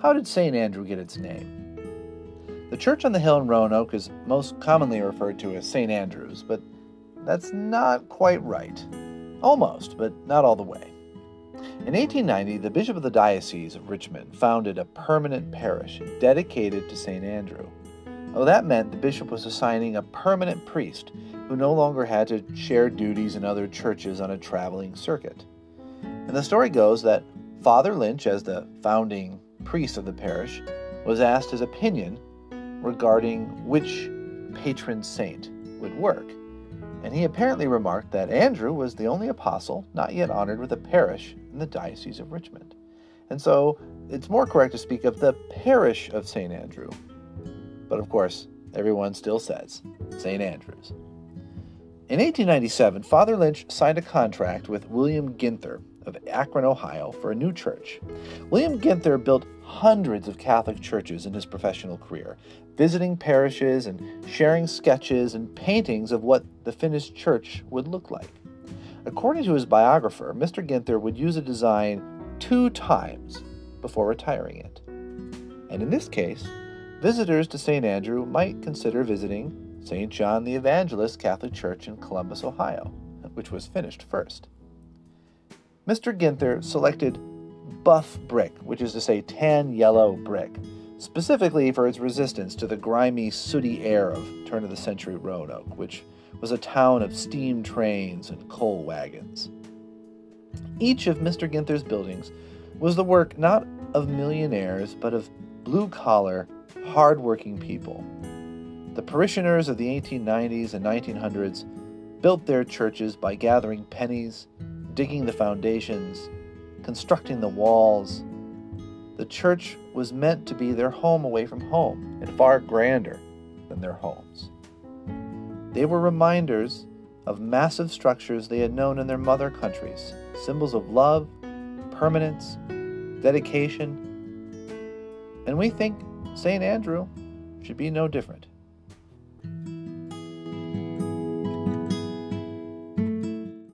How did St. Andrew get its name? The church on the hill in Roanoke is most commonly referred to as St. Andrew's, but that's not quite right. Almost, but not all the way. In 1890, the bishop of the Diocese of Richmond founded a permanent parish dedicated to St. Andrew. Well, that meant the bishop was assigning a permanent priest who no longer had to share duties in other churches on a traveling circuit. And the story goes that Father Lynch, as the founding priest of the parish, was asked his opinion regarding which patron saint would work. And he apparently remarked that Andrew was the only apostle not yet honored with a parish in the Diocese of Richmond. And so it's more correct to speak of the parish of St. Andrew. But of course, everyone still says St. Andrew's. In 1897, Father Lynch signed a contract with William Ginther of Akron, Ohio, for a new church. William Ginther built hundreds of Catholic churches in his professional career, visiting parishes and sharing sketches and paintings of what the finished church would look like. According to his biographer, Mr. Ginther would use a design 2 times before retiring it. And in this case, visitors to St. Andrew might consider visiting St. John the Evangelist Catholic Church in Columbus, Ohio, which was finished first. Mr. Ginther selected buff brick, which is to say tan yellow brick, specifically for its resistance to the grimy, sooty air of turn-of-the-century Roanoke, which was a town of steam trains and coal wagons. Each of Mr. Ginther's buildings was the work not of millionaires, but of blue-collar, hard-working people. The parishioners of the 1890s and 1900s built their churches by gathering pennies, digging the foundations, constructing the walls. The church was meant to be their home away from home, and far grander than their homes. They were reminders of massive structures they had known in their mother countries, symbols of love, permanence, dedication, and we think St. Andrew should be no different.